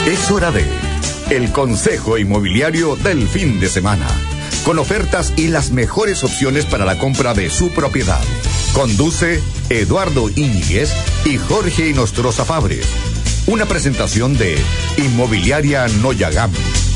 Es hora de el consejo inmobiliario del fin de semana, con ofertas y las mejores opciones para la compra de su propiedad. Conduce Eduardo Íñiguez y Jorge Inostroza Fabres. Una presentación de Inmobiliaria Noyagam.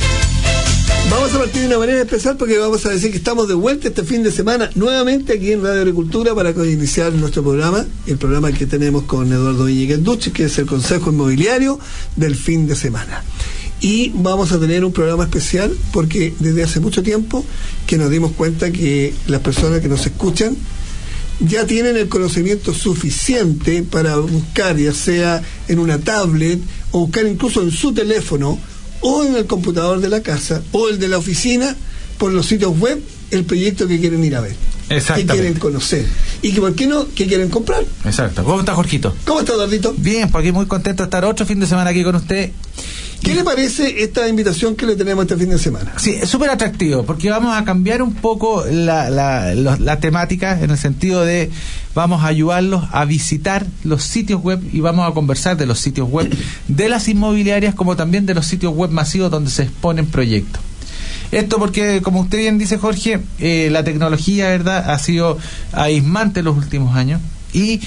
Vamos a partir de una manera especial porque vamos a decir que estamos de vuelta este fin de semana nuevamente aquí en Radio Agricultura para iniciar nuestro programa, el programa que tenemos con Eduardo Íñiguez Duch, que es el consejo inmobiliario del fin de semana. Y vamos a tener un programa especial porque desde hace mucho tiempo que nos dimos cuenta que las personas que nos escuchan ya tienen el conocimiento suficiente para buscar, ya sea en una tablet o buscar incluso en su teléfono o en el computador de la casa o el de la oficina, por los sitios web, el proyecto que quieren ir a ver, que quieren conocer y que, ¿por qué no?, que quieren comprar. Exacto. ¿Cómo está, Jorgito? ¿Cómo está, Eduardito? Bien, porque muy contento de estar otro fin de semana aquí con usted. ¿Qué le parece esta invitación que le tenemos este fin de semana? Sí, es súper atractivo, porque vamos a cambiar un poco la temática, en el sentido de vamos a ayudarlos a visitar los sitios web y vamos a conversar de los sitios web de las inmobiliarias, como también de los sitios web masivos donde se exponen proyectos. Esto porque, como usted bien dice, Jorge, la tecnología, ¿verdad?, ha sido abismante en los últimos años. Y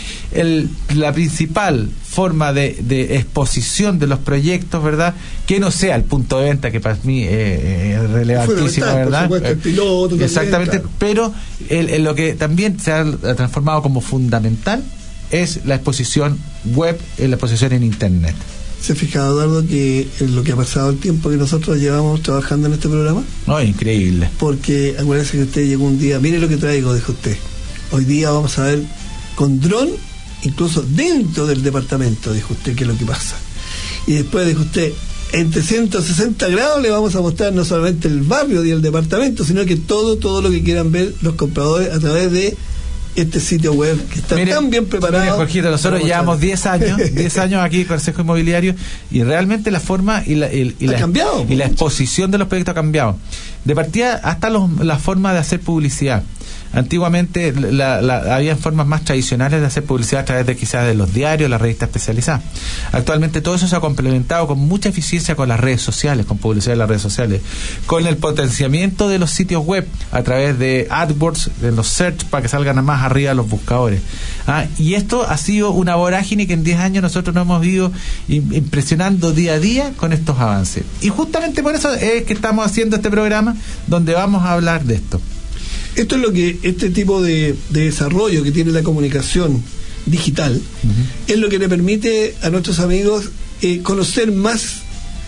la principal forma de exposición de los proyectos, ¿verdad?, que no sea el punto de venta, que para mí es relevantísimo, ¿verdad? Por supuesto, el piloto exactamente, también, claro. Pero lo que también se ha transformado como fundamental es la exposición web, la exposición en Internet. ¿Se ha fijado, Eduardo, que lo que ha pasado el tiempo que nosotros llevamos trabajando en este programa? No, increíble. Porque acuérdense que usted llegó un día, mire lo que traigo, dijo usted. Hoy día vamos a ver con dron, incluso dentro del departamento, dijo usted, que es lo que pasa. Y después dijo usted, en 360 grados le vamos a mostrar no solamente el barrio y el departamento, sino que todo lo que quieran ver los compradores a través de este sitio web que está tan bien preparado. Mire, Jorgito, nosotros llevamos 10 años aquí en Consejo Inmobiliario, y realmente la forma y la exposición de los proyectos ha cambiado. De partida hasta la forma de hacer publicidad. Antiguamente había formas más tradicionales de hacer publicidad a través de quizás de los diarios, las revistas especializadas. Actualmente todo eso se ha complementado con mucha eficiencia con las redes sociales, con publicidad en las redes sociales, con el potenciamiento de los sitios web a través de AdWords, de los search, para que salgan más arriba los buscadores. Y esto ha sido una vorágine que en 10 años nosotros nos hemos ido impresionando día a día con estos avances. Y justamente por eso es que estamos haciendo este programa donde vamos a hablar de esto. Esto es lo que este tipo de desarrollo que tiene la comunicación digital, es lo que le permite a nuestros amigos conocer más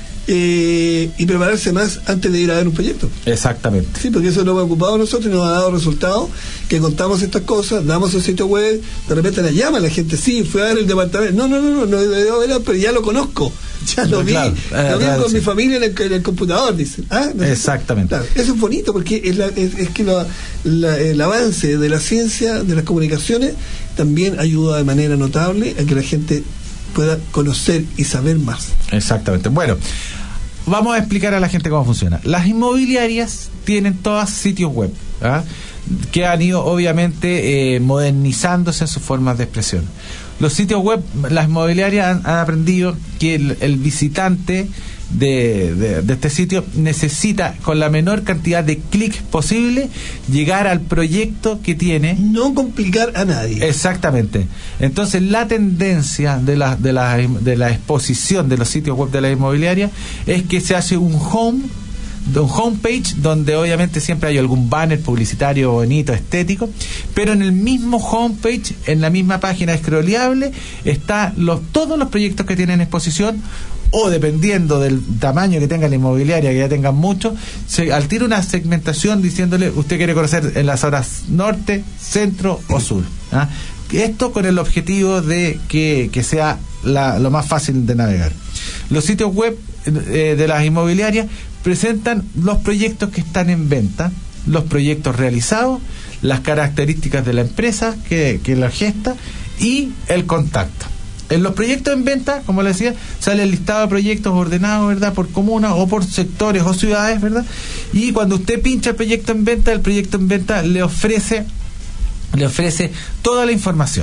y prepararse más antes de ir a ver un proyecto. Exactamente. Sí, porque eso nos ha ocupado a nosotros y nos ha dado resultados, que contamos estas cosas, damos el sitio web, de repente la llama la gente, sí, fui a ver el departamento, no, pero ya lo conozco, ya lo vi, lo vi con mi familia en el computador, dicen. ¿No? Exactamente. Claro, eso es bonito porque es que el avance de la ciencia, de las comunicaciones, también ayuda de manera notable a que la gente pueda conocer y saber más. Exactamente. Bueno, vamos a explicar a la gente cómo funciona. Las inmobiliarias tienen todas sitios web, que han ido obviamente modernizándose en sus formas de expresión. Los sitios web, las inmobiliarias han aprendido que el visitante de este sitio necesita, con la menor cantidad de clics posible, llegar al proyecto que tiene. No complicar a nadie. Exactamente. Entonces la tendencia de la exposición de los sitios web de la inmobiliaria es que se hace un homepage donde obviamente siempre hay algún banner publicitario bonito, estético, pero en el mismo homepage, en la misma página scrolleable, está todos los proyectos que tienen exposición, o dependiendo del tamaño que tenga la inmobiliaria, que ya tengan mucho, al tiro una segmentación diciéndole, usted quiere conocer en las zonas norte, centro o sur. Esto con el objetivo de que sea lo más fácil de navegar. Los sitios web de las inmobiliarias presentan los proyectos que están en venta, los proyectos realizados, las características de la empresa que la gesta y el contacto. En los proyectos en venta, como les decía, sale el listado de proyectos ordenados, ¿verdad?, por comunas o por sectores o ciudades, ¿verdad? Y cuando usted pincha el proyecto en venta le ofrece toda la información.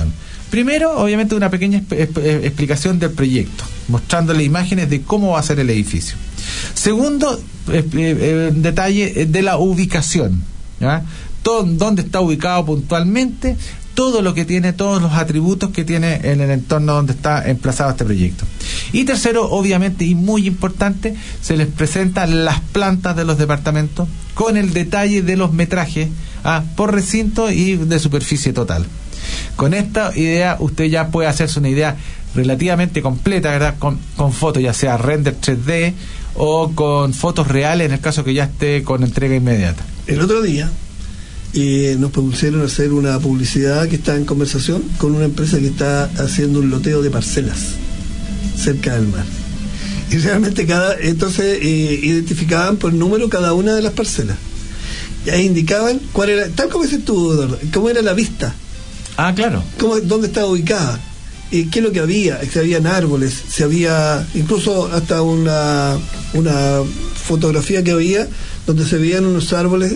Primero, obviamente, una pequeña explicación del proyecto, mostrándole imágenes de cómo va a ser el edificio. Segundo, detalle de la ubicación, ¿ya? Dónde está ubicado puntualmente, todo lo que tiene, todos los atributos que tiene en el entorno donde está emplazado este proyecto. Y tercero, obviamente, y muy importante, se les presentan las plantas de los departamentos con el detalle de los metrajes por recinto y de superficie total. Con esta idea usted ya puede hacerse una idea relativamente completa, ¿verdad? Con fotos, ya sea render 3D o con fotos reales, en el caso que ya esté con entrega inmediata. El otro día nos propusieron hacer una publicidad que está en conversación con una empresa que está haciendo un loteo de parcelas cerca del mar. Y realmente entonces identificaban por número cada una de las parcelas. Y ahí indicaban cuál era, tal como dices tú, Eduardo, cómo era la vista. Claro. ¿Dónde estaba ubicada? ¿Qué es lo que había? Si habían árboles, si había incluso hasta una fotografía que había donde se veían unos árboles,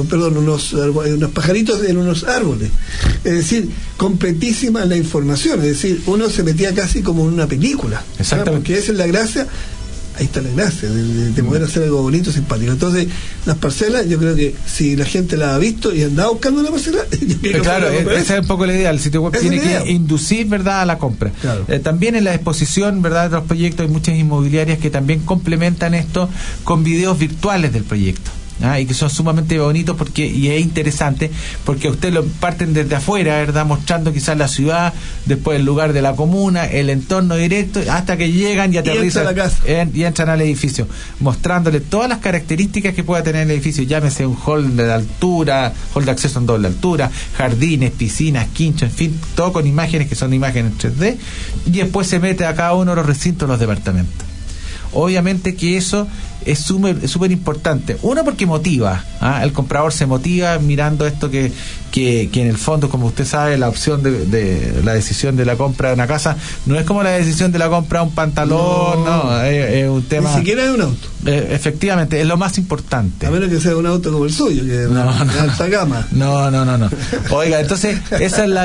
unos pajaritos en unos árboles. Es decir, completísima la información. Es decir, uno se metía casi como en una película. Exactamente. Porque esa es la gracia. Ahí está la gracia de poder hacer algo bonito, simpático. Entonces, las parcelas, yo creo que si la gente la ha visto y andaba buscando una parcela, claro, esa es un poco la idea. El sitio web tiene que inducir, ¿verdad?, a la compra. Claro. También en la exposición, ¿verdad?, de los proyectos hay muchas inmobiliarias que también complementan esto con videos virtuales del proyecto. Y que son sumamente bonitos y es interesante porque a usted lo parten desde afuera, ¿verdad?, mostrando quizás la ciudad, después el lugar de la comuna, el entorno directo, hasta que llegan y aterrizan y entran al edificio, mostrándole todas las características que pueda tener el edificio, llámese un hall de altura, hall de acceso en doble altura, jardines, piscinas, quinchos, en fin, todo con imágenes que son imágenes 3D, y después se mete a cada uno de los recintos de los departamentos. Obviamente que eso es súper importante. Uno, porque motiva, el comprador se motiva mirando esto que en el fondo, como usted sabe, la opción de la decisión de la compra de una casa no es como la decisión de la compra de un pantalón, es un tema. Ni siquiera de un auto. Efectivamente, es lo más importante. A menos que sea un auto como el suyo, que es de alta gama. No. Oiga, entonces esa es la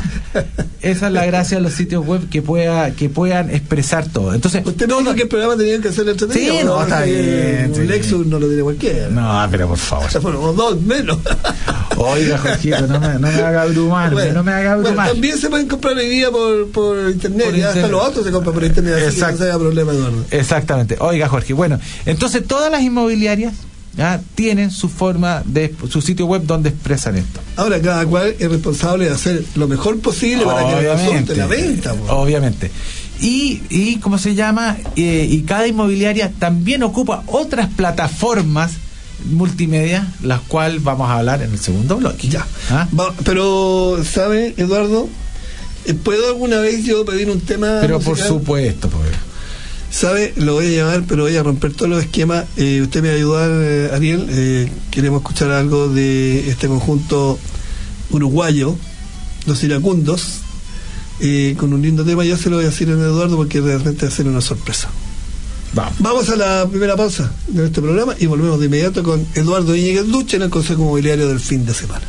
gracia de los sitios web, que puedan expresar todo. Entonces, usted me dijo que el programa tenía que hacer el entretenido. Sí, no, está bien. Un Lexus no lo tiene cualquiera. No, pero por favor. O dos menos. Oiga, Jorgito, no me haga abrumar. Bueno, también se pueden comprar hoy día por internet. Hasta los autos se compran por internet. Así que no se haga problema, Eduardo. Exactamente. Oiga, Jorge, bueno, entonces todas las inmobiliarias tienen su forma su sitio web donde expresan esto. Ahora cada cual es responsable de hacer lo mejor posible para que resulte la venta. Obviamente. Y ¿cómo se llama? Y cada inmobiliaria también ocupa otras plataformas multimedia, las cuales vamos a hablar en el segundo bloque. Ya. Pero, ¿sabe, Eduardo? ¿Puedo alguna vez yo pedir un tema Pero musical? Por supuesto, pues. ¿Sabe? Lo voy a llamar, pero voy a romper todos los esquemas. Usted me va a ayudar, Ariel. Queremos escuchar algo de este conjunto uruguayo, Los Iracundos, con un lindo tema. Ya se lo voy a decir a Eduardo porque realmente va a ser una sorpresa. Vamos a la primera pausa de este programa y volvemos de inmediato con Eduardo Íñiguez Duche en el Consejo Inmobiliario del fin de semana.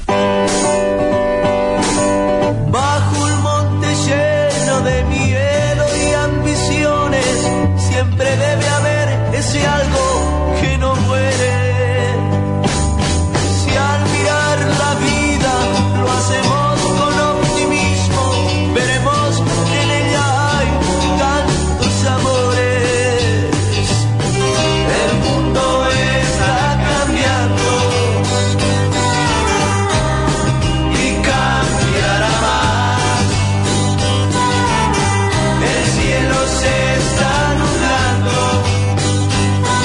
Bajo un monte lleno de miedo y ambiciones, siempre debe haber ese algo que no muere. Si al mirar la vida lo hacemos con optimismo, veremos que en ella hay tantos amores. El mundo está cambiando y cambiará más. El cielo se está nublando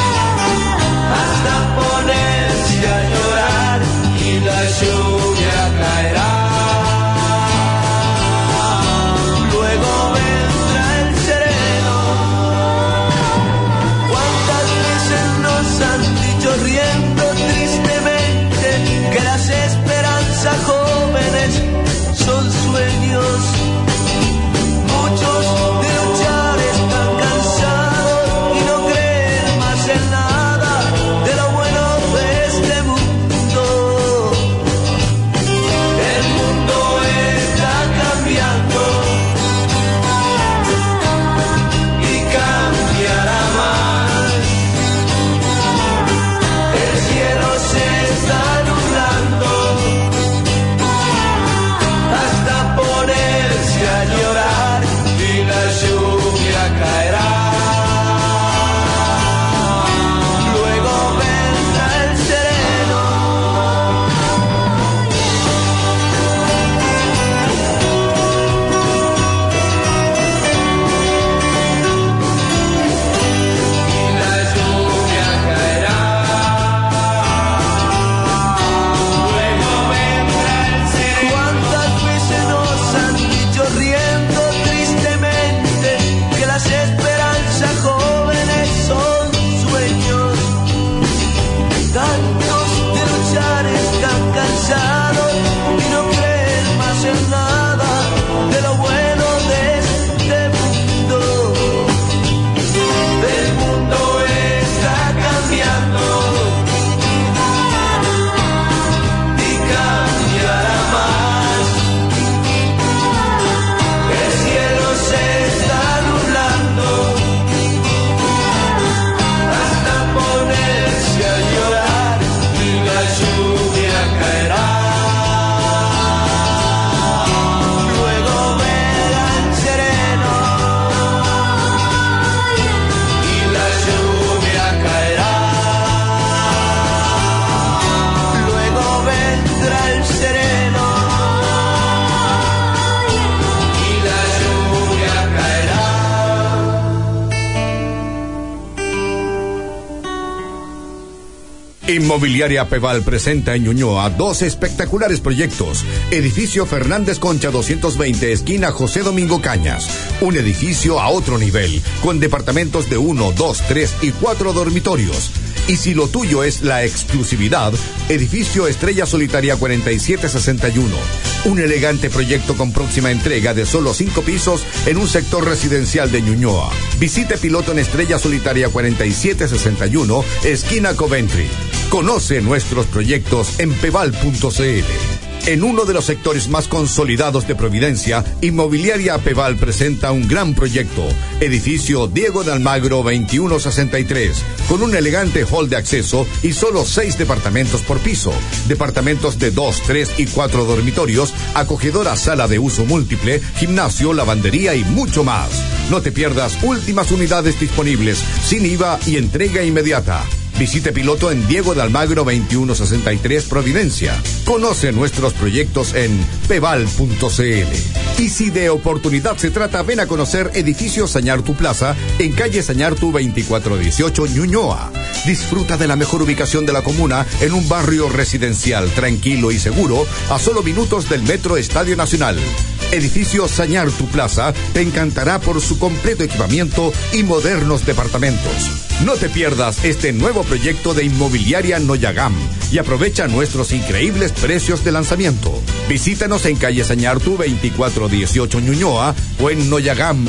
Inmobiliaria Peval presenta en Ñuñoa 2 espectaculares proyectos. Edificio Fernández Concha 220, esquina José Domingo Cañas. Un edificio a otro nivel, con departamentos de 1, 2, 3 y 4 dormitorios. Y si lo tuyo es la exclusividad, edificio Estrella Solitaria 4761. Un elegante proyecto con próxima entrega de solo 5 pisos en un sector residencial de Ñuñoa. Visite piloto en Estrella Solitaria 4761, esquina Coventry. Conoce nuestros proyectos en peval.cl. En uno de los sectores más consolidados de Providencia, Inmobiliaria Peval presenta un gran proyecto. Edificio Diego de Almagro 2163, con un elegante hall de acceso y solo 6 departamentos por piso. Departamentos de 2, 3 y 4 dormitorios, acogedora sala de uso múltiple, gimnasio, lavandería y mucho más. No te pierdas últimas unidades disponibles, sin IVA y entrega inmediata. Visite piloto en Diego de Almagro 2163 Providencia. Conoce nuestros proyectos en peval.cl. Y si de oportunidad se trata, ven a conocer Edificio Sañartu Plaza en calle Sañartu 2418 Ñuñoa. Disfruta de la mejor ubicación de la comuna en un barrio residencial tranquilo y seguro a solo minutos del Metro Estadio Nacional. Edificio Sañartu Plaza te encantará por su completo equipamiento y modernos departamentos. No te pierdas este nuevo proyecto de Inmobiliaria Noyagam y aprovecha nuestros increíbles precios de lanzamiento. Visítanos en calle Sañartu 2418 Ñuñoa o en noyagam.cl.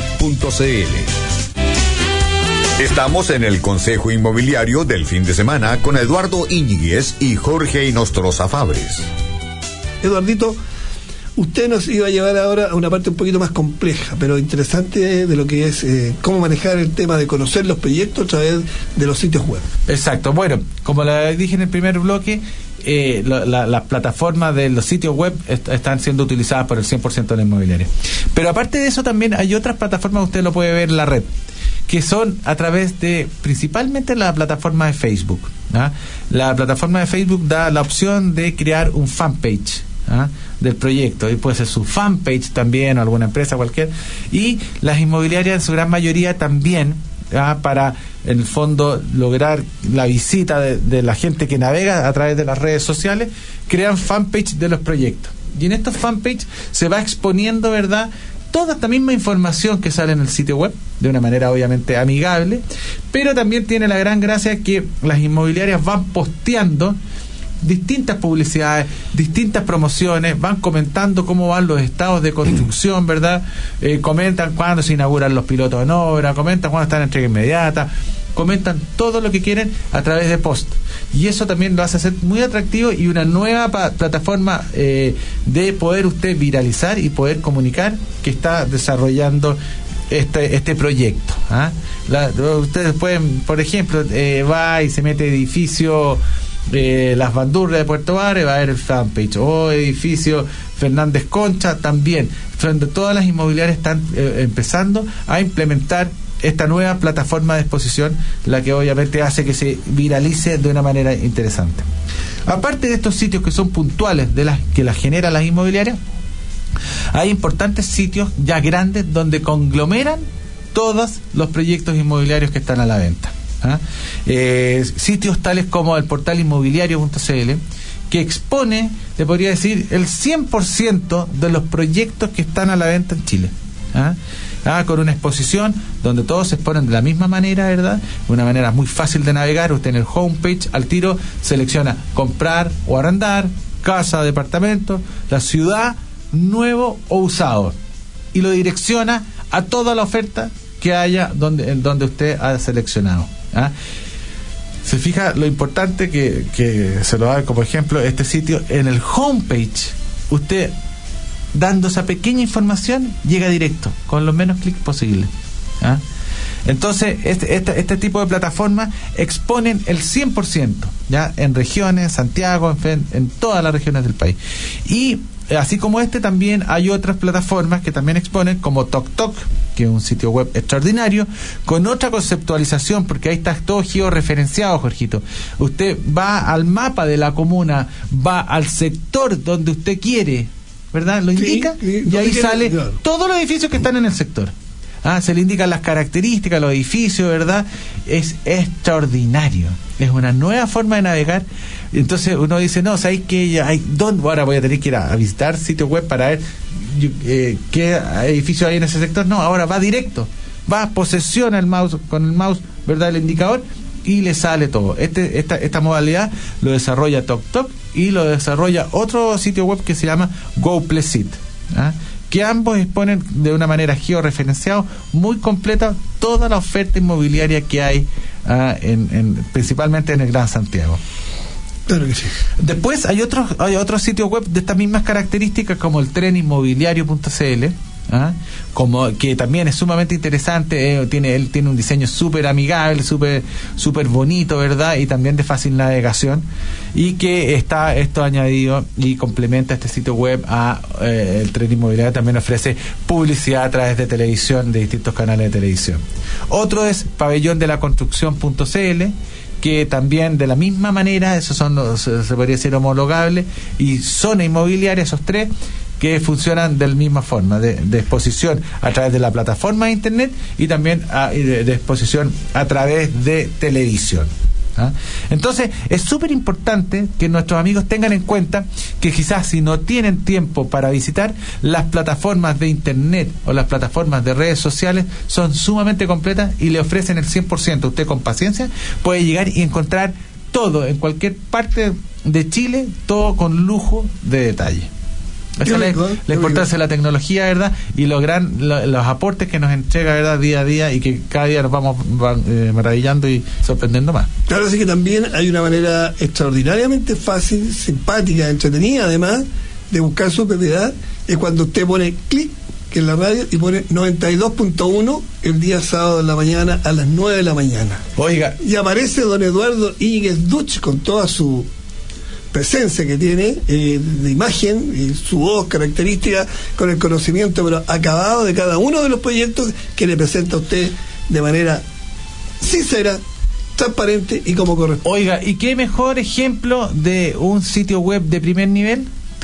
Estamos en el Consejo Inmobiliario del fin de semana con Eduardo Íñiguez y Jorge Inostroza Fabres. Eduardito, usted nos iba a llevar ahora a una parte un poquito más compleja, pero interesante de lo que es cómo manejar el tema de conocer los proyectos a través de los sitios web. Exacto. Bueno, como le dije en el primer bloque, las plataformas de los sitios web están siendo utilizadas por el 100% de la inmobiliaria. Pero aparte de eso, también hay otras plataformas, usted lo puede ver en la red, que son a través de principalmente la plataforma de Facebook. La plataforma de Facebook da la opción de crear un fanpage del proyecto, y puede ser su fanpage también, o alguna empresa cualquier, y las inmobiliarias en su gran mayoría también, para en el fondo lograr la visita de la gente que navega a través de las redes sociales, crean fanpage de los proyectos, y en estos fanpage se va exponiendo, ¿verdad?, toda esta misma información que sale en el sitio web, de una manera obviamente amigable, pero también tiene la gran gracia que las inmobiliarias van posteando distintas publicidades, distintas promociones, van comentando cómo van los estados de construcción, ¿verdad? Comentan cuándo se inauguran los pilotos en obra, comentan cuándo están en entrega inmediata, comentan todo lo que quieren a través de post, y eso también lo hace ser muy atractivo y una nueva plataforma de poder usted viralizar y poder comunicar que está desarrollando este proyecto. Ustedes pueden, por ejemplo, va y se mete edificio Las Bandurrias de Puerto Varas, va a ver el fanpage, o edificio Fernández Concha también. Todas las inmobiliarias están empezando a implementar esta nueva plataforma de exposición, la que obviamente hace que se viralice de una manera interesante. Aparte de estos sitios que son puntuales, que las generan las inmobiliarias, hay importantes sitios ya grandes donde conglomeran todos los proyectos inmobiliarios que están a la venta. Sitios tales como el portal inmobiliario.cl, que expone, te podría decir, el 100% de los proyectos que están a la venta en Chile. Con una exposición donde todos se exponen de la misma manera, ¿verdad? De una manera muy fácil de navegar. Usted en el homepage al tiro selecciona comprar o arrendar, casa, departamento, la ciudad, nuevo o usado, y lo direcciona a toda la oferta que haya donde usted ha seleccionado. Se fija lo importante que se lo da como ejemplo este sitio. En el homepage, usted, dando esa pequeña información, llega directo, con los menos clics posibles. Entonces, este tipo de plataformas exponen el 100%, ya en regiones, Santiago, en todas las regiones del país. Y así como también hay otras plataformas que también exponen, como TokTok, que es un sitio web extraordinario, con otra conceptualización, porque ahí está todo georreferenciado, Jorgito. Usted va al mapa de la comuna, va al sector donde usted quiere, ¿verdad? Lo indica, y ahí sale todos los edificios que están en el sector. Se le indican las características, los edificios, ¿verdad? Es extraordinario. Es una nueva forma de navegar. Entonces uno dice, no, ¿sabéis que ahora voy a tener que ir a visitar sitios web para ver qué edificio hay en ese sector? No, ahora va directo. Posesiona con el mouse, ¿verdad? El indicador, y le sale todo. Esta modalidad lo desarrolla TokTok y lo desarrolla otro sitio web que se llama GoPlesit, que ambos exponen de una manera georreferenciada muy completa toda la oferta inmobiliaria que hay principalmente en el Gran Santiago. Claro que sí. Después hay otros sitios web de estas mismas características, como el treninmobiliario.cl, como que también es sumamente interesante. Él tiene un diseño súper amigable, súper bonito, ¿verdad? Y también de fácil navegación, y que está esto añadido y complementa este sitio web el Tren Inmobiliario. También ofrece publicidad a través de televisión, de distintos canales de televisión. Otro es pabellondelaconstrucción.cl, que también de la misma manera, esos son se podría decir homologables, y Zona Inmobiliaria, esos tres, que funcionan de la misma forma, de exposición a través de la plataforma de internet, y también de exposición a través de televisión. Entonces es súper importante que nuestros amigos tengan en cuenta que quizás, si no tienen tiempo para visitar, las plataformas de internet o las plataformas de redes sociales son sumamente completas y le ofrecen el 100%. Usted, con paciencia, puede llegar y encontrar todo en cualquier parte de Chile, todo con lujo de detalle. Esa es la importancia de la tecnología, ¿verdad? Y los aportes que nos entrega, ¿verdad? Día a día, y que cada día nos vamos maravillando y sorprendiendo más. Claro, sí, que también hay una manera extraordinariamente fácil, simpática, entretenida, además, de buscar su propiedad. Es cuando usted pone clic en la radio y pone 92.1 el día sábado en la mañana a las 9 de la mañana. Oiga. Y aparece don Eduardo Íñiguez Duch con toda su presencia que tiene de imagen y su voz característica, con el conocimiento pero acabado de cada uno de los proyectos que le presenta a usted de manera sincera, transparente y como corresponde. Oiga, ¿y qué mejor ejemplo de un sitio web de primer nivel?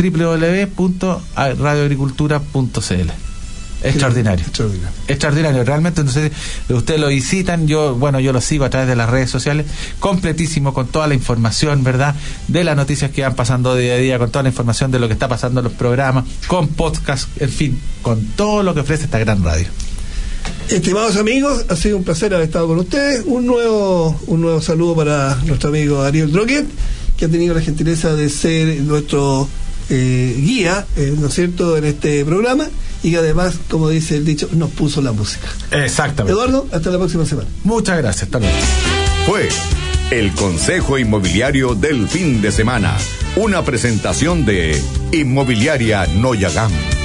www.radioagricultura.cl. Extraordinario. Extraordinario, realmente. Entonces, ustedes lo visitan, yo lo sigo a través de las redes sociales, completísimo, con toda la información, ¿verdad?, de las noticias que van pasando día a día, con toda la información de lo que está pasando en los programas, con podcast, en fin, con todo lo que ofrece esta gran radio. Estimados amigos, ha sido un placer haber estado con ustedes. Un nuevo saludo para nuestro amigo Ariel Droguet, que ha tenido la gentileza de ser nuestro guía, ¿no es cierto?, en este programa, y que además, como dice el dicho, nos puso la música. Exactamente. Eduardo, hasta la próxima semana. Muchas gracias, hasta luego. Fue el Consejo Inmobiliario del fin de semana, una presentación de Inmobiliaria Noyagam.